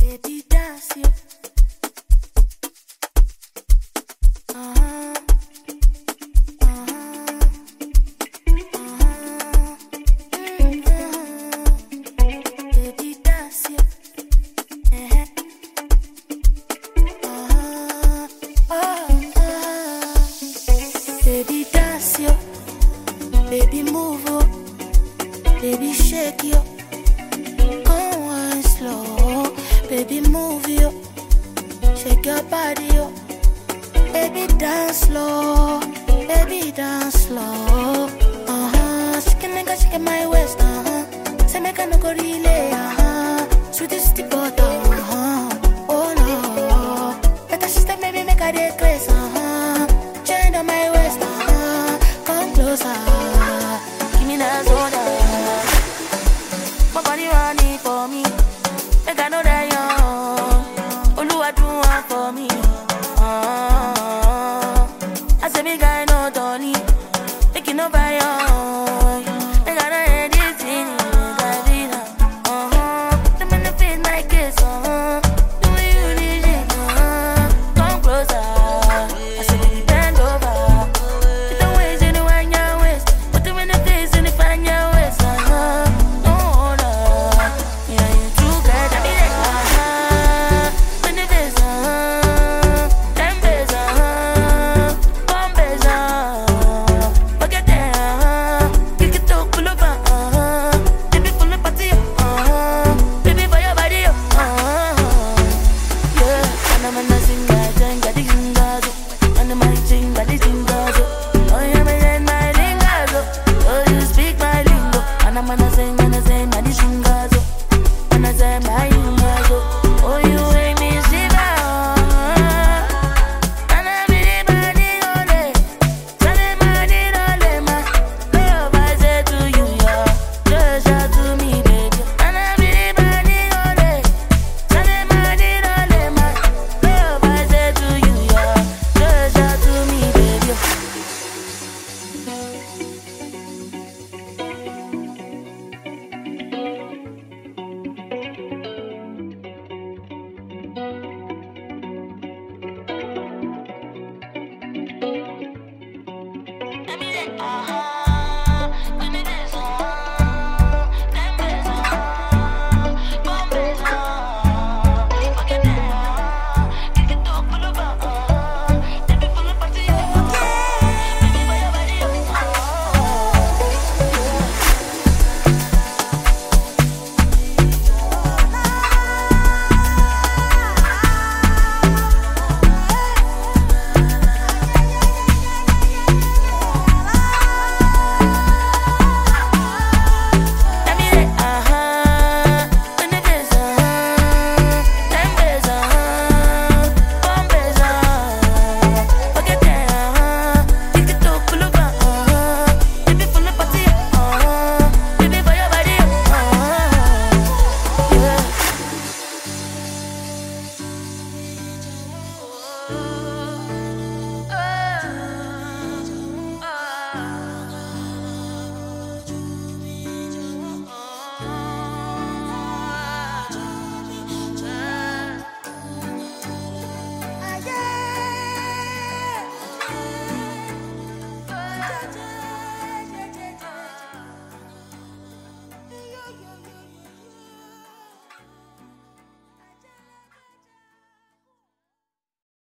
Baby, dance you. Uh-huh. Uh-huh. Uh-huh. Baby, dance you. Uh-huh. Uh-huh. Baby, dance you. Baby, move up. Baby, shake you. Go on slow. Baby, move you. Shake your body up. Baby, dance slow. Baby, dance slow. Shake a nigga, shake my waist. Say make a no go relay. Sweetest the butter. Oh no. Better sister, maybe make a day grace. Chain on my waist. Come closer. Give me that soda. My body running for me. Make I know that you're Oluwa do one for me. I say me guy no Tony. Make you no buy on. Make I know hear this thing. The man that fit my case. Do you need it? Come closer. I say baby bend over. You don't waste anyone your waist. Put them in the face and if I your waist. No, no. Yeah, you too good. I be like, when it is, time base, bomb base, forget that, kick it up, pull up, baby full of party, baby for your body, yeah. And I'm gonna sing that, got the singers, and I'm gonna sing that the singers, oh yeah, me and my lingers, oh you speak my lingo, and I'm gonna sing that the singers, and I say my lingers.